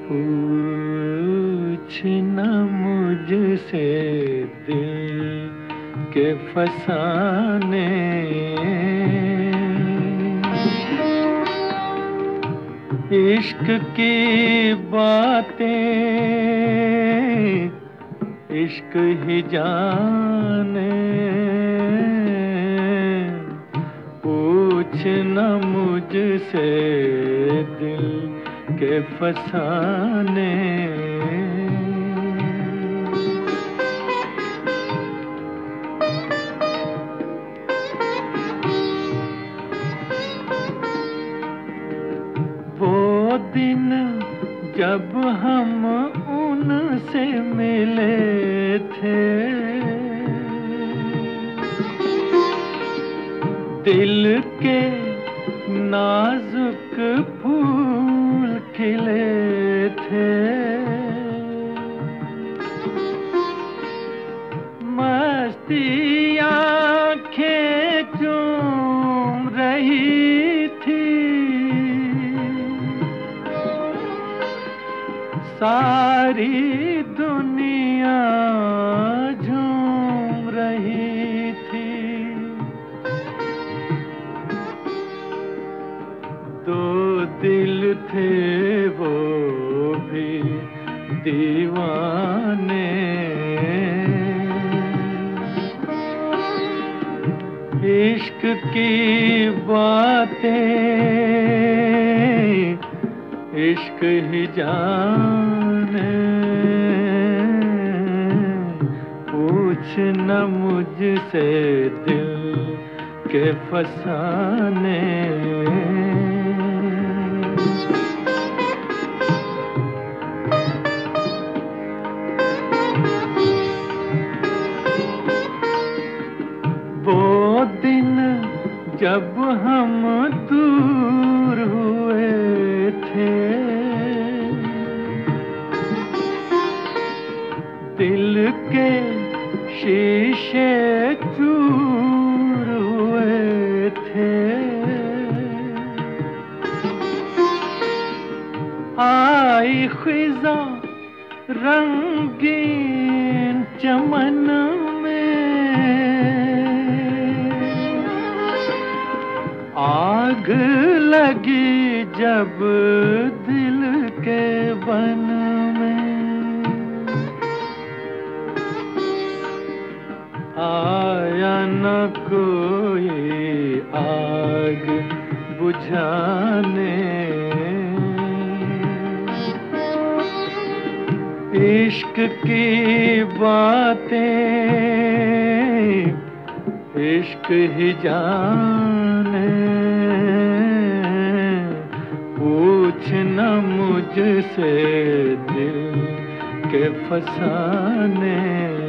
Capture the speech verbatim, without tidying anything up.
पूछना मुझसे दिल के फसाने, इश्क की बातें इश्क ही जाने। पूछना मुझसे दिल के फसाने। वो दिन जब हम उनसे मिले थे, दिल के नाजुक फूल खिले थे। मस्ती आँखें चूम रही थी, सारी दुनिया झूम रही थी। दो दिल थे वो भी दीवाने, इश्क की बातें इश्क ही जाने। पूछना मुझसे दिल के फसाने। वो दिन जब हम दूर हुए थे, दिल के शीशे चूर हुए थे। आई खिज़ां रंगीन चमन में, आग लगी जब दिल के बन में। आया न कोई आग बुझाने, इश्क की बातें इश्क ही जाने। पूछना मुझसे दिल के फसाने।